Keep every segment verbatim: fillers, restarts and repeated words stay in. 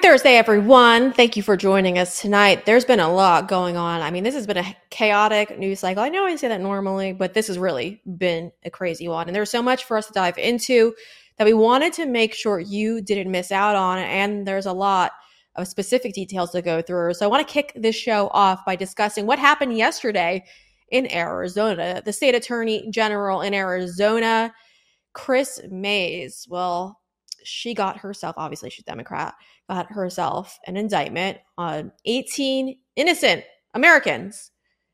Thursday, everyone. Thank you for joining us tonight. There's been a lot going on. I mean, this has been a chaotic news cycle. I know I say that normally, but this has really been a crazy one. And there's so much for us to dive into that we wanted to make sure you didn't miss out on. And there's a lot of specific details to go through. So I want to kick this show off by discussing what happened yesterday in Arizona. The state attorney general in Arizona, Kris Mayes, well, she got herself, obviously she's a Democrat, got herself an indictment on eighteen innocent Americans.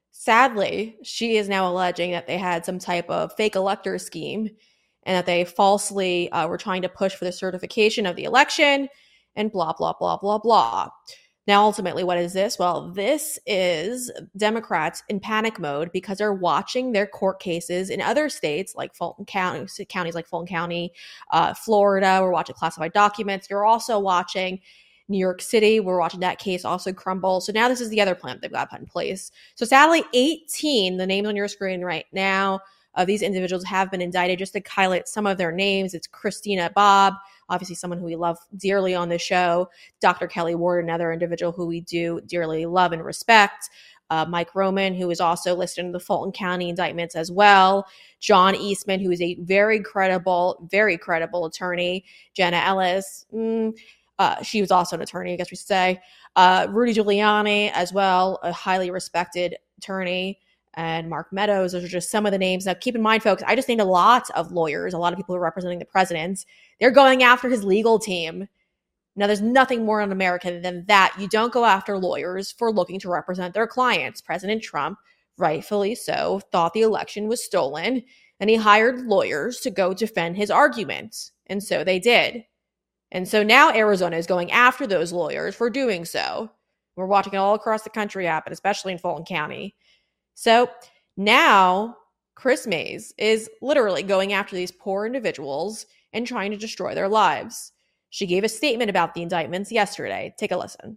Sadly, she is now alleging that they had some type of fake elector scheme and that they falsely uh, were trying to push for the certification of the election and blah, blah, blah, blah, blah. Now, ultimately, what is this? Well, this is Democrats in panic mode because they're watching their court cases in other states like Fulton County, counties like Fulton County, uh, Florida. We're watching classified documents. You're also watching New York City. We're watching that case also crumble. So now this is the other plan they've got put in place. So sadly, eighteen, the names on your screen right now, of these individuals have been indicted. Just to highlight some of their names, it's Christina Bobb, obviously someone who we love dearly on the show, Doctor Kelly Ward, another individual who we do dearly love and respect, uh, Mike Roman, who is also listed in the Fulton County indictments as well, John Eastman, who is a very credible, very credible attorney, Jenna Ellis, mm, uh, she was also an attorney, I guess we should say, uh, Rudy Giuliani as well, a highly respected attorney, and Mark Meadows. Those are just some of the names. Now, keep in mind, folks, I just named a lot of lawyers, a lot of people who are representing the president. They're going after his legal team. Now, there's nothing more un-American than that. You don't go after lawyers for looking to represent their clients. President Trump, rightfully so, thought the election was stolen, and he hired lawyers to go defend his arguments. And so they did. And so now Arizona is going after those lawyers for doing so. We're watching it all across the country happen, especially in Fulton County. So now Kris Mayes is literally going after these poor individuals and trying to destroy their lives. She gave a statement about the indictments yesterday. Take a listen.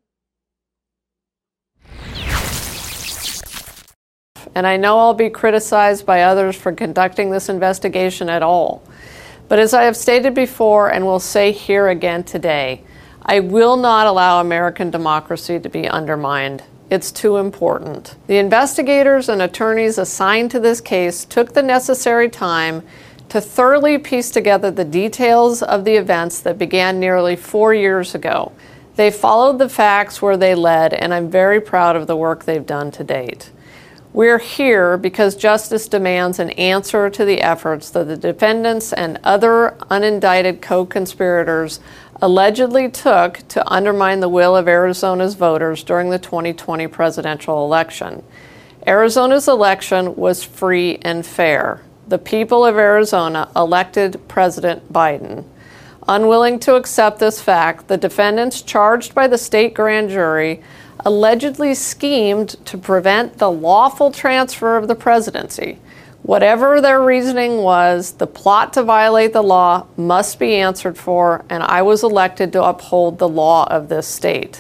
And I know I'll be criticized by others for conducting this investigation at all. But as I have stated before and will say here again today, I will not allow American democracy to be undermined. It's too important. The investigators and attorneys assigned to this case took the necessary time to thoroughly piece together the details of the events that began nearly four years ago. They followed the facts where they led, and I'm very proud of the work they've done to date. We're here because justice demands an answer to the efforts that the defendants and other unindicted co-conspirators allegedly took to undermine the will of Arizona's voters during the twenty twenty presidential election. Arizona's election was free and fair. The people of Arizona elected President Biden. Unwilling to accept this fact, the defendants charged by the state grand jury allegedly schemed to prevent the lawful transfer of the presidency. Whatever their reasoning was, the plot to violate the law must be answered for, and I was elected to uphold the law of this state.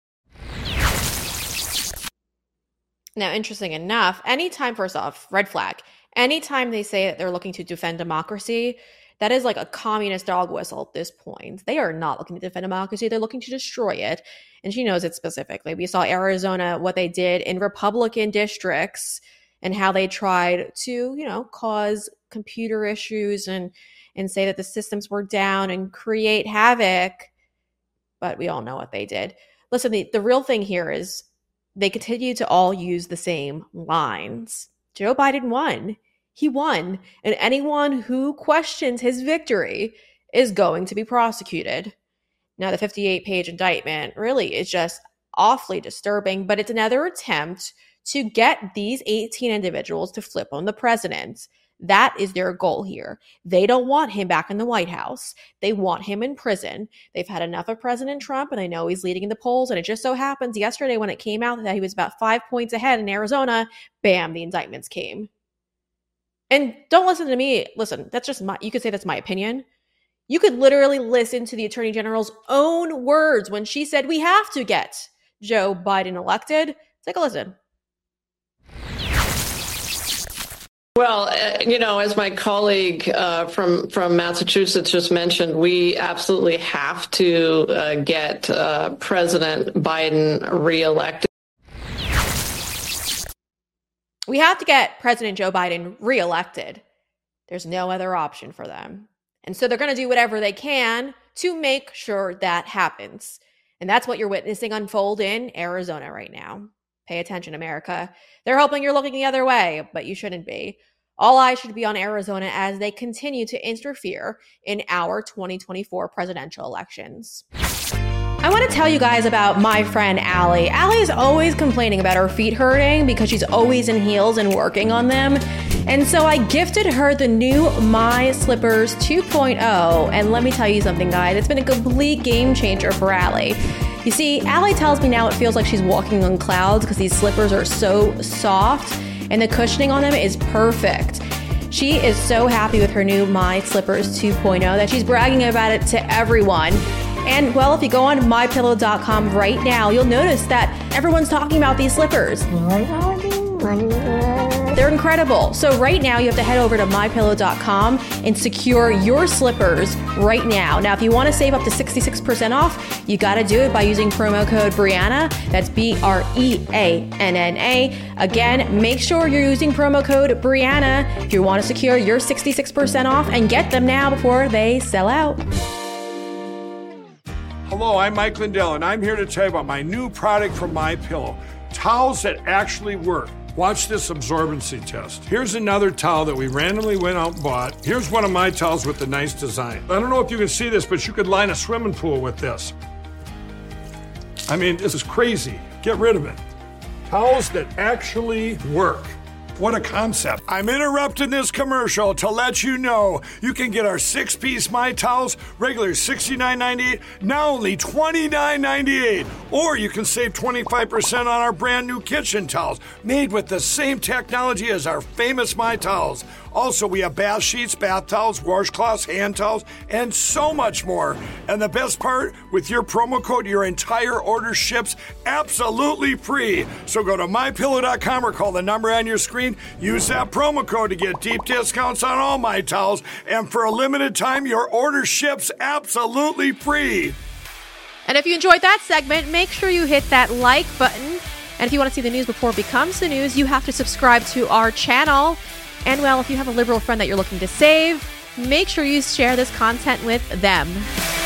Now, interesting enough, anytime, first off, red flag, anytime they say that they're looking to defend democracy, that is like a communist dog whistle at this point. They are not looking to defend democracy. They're looking to destroy it. And she knows it specifically. We saw Arizona, what they did in Republican districts and how they tried to, you know, cause computer issues and, and say that the systems were down and create havoc. But we all know what they did. Listen, the, the real thing here is they continue to all use the same lines. Joe Biden won. He won, and anyone who questions his victory is going to be prosecuted. Now, the fifty-eight page indictment really is just awfully disturbing, but it's another attempt to get these eighteen individuals to flip on the president. That is their goal here. They don't want him back in the White House. They want him in prison. They've had enough of President Trump, and they know he's leading in the polls, and it just so happens yesterday when it came out that he was about five points ahead in Arizona, bam, the indictments came. And don't listen to me. Listen, that's just my, you could say that's my opinion. You could literally listen to the Attorney General's own words when she said we have to get Joe Biden elected. Take a listen. Well, uh, you know, as my colleague uh, from from Massachusetts just mentioned, we absolutely have to uh, get uh, President Biden reelected. We have to get President Joe Biden reelected. There's no other option for them. And so they're going to do whatever they can to make sure that happens. And that's what you're witnessing unfold in Arizona right now. Pay attention, America. They're hoping you're looking the other way, but you shouldn't be. All eyes should be on Arizona as they continue to interfere in our twenty twenty-four presidential elections. I want to tell you guys about my friend Allie. Allie is always complaining about her feet hurting because she's always in heels and working on them. And so I gifted her the new My Slippers two point oh. And let me tell you something, guys. It's been a complete game changer for Allie. You see, Allie tells me now it feels like she's walking on clouds because these slippers are so soft and the cushioning on them is perfect. She is so happy with her new My Slippers two point oh that she's bragging about it to everyone. And, well, if you go on my pillow dot com right now, you'll notice that everyone's talking about these slippers. They're incredible. So right now, you have to head over to my pillow dot com and secure your slippers right now. Now, if you want to save up to sixty-six percent off, you got to do it by using promo code Brianna. That's B R E A N N A. Again, make sure you're using promo code Brianna if you want to secure your sixty-six percent off and get them now before they sell out. Hello, I'm Mike Lindell, and I'm here to tell you about my new product from MyPillow, towels that actually work. Watch this absorbency test. Here's another towel that we randomly went out and bought. Here's one of my towels with the nice design. I don't know if you can see this, but you could line a swimming pool with this. I mean, this is crazy. Get rid of it. Towels that actually work. What a concept. I'm interrupting this commercial to let you know you can get our six-piece My Towels, regular sixty-nine ninety-eight, now only twenty-nine ninety-eight. Or you can save twenty-five percent on our brand new kitchen towels, made with the same technology as our famous My Towels. Also, we have bath sheets, bath towels, washcloths, hand towels, and so much more. And the best part, with your promo code, your entire order ships absolutely free. So go to my pillow dot com or call the number on your screen. Use that promo code to get deep discounts on all My Towels. And for a limited time, your order ships absolutely free. And if you enjoyed that segment, make sure you hit that like button. And if you want to see the news before it becomes the news, you have to subscribe to our channel. And, well, if you have a liberal friend that you're looking to save, make sure you share this content with them.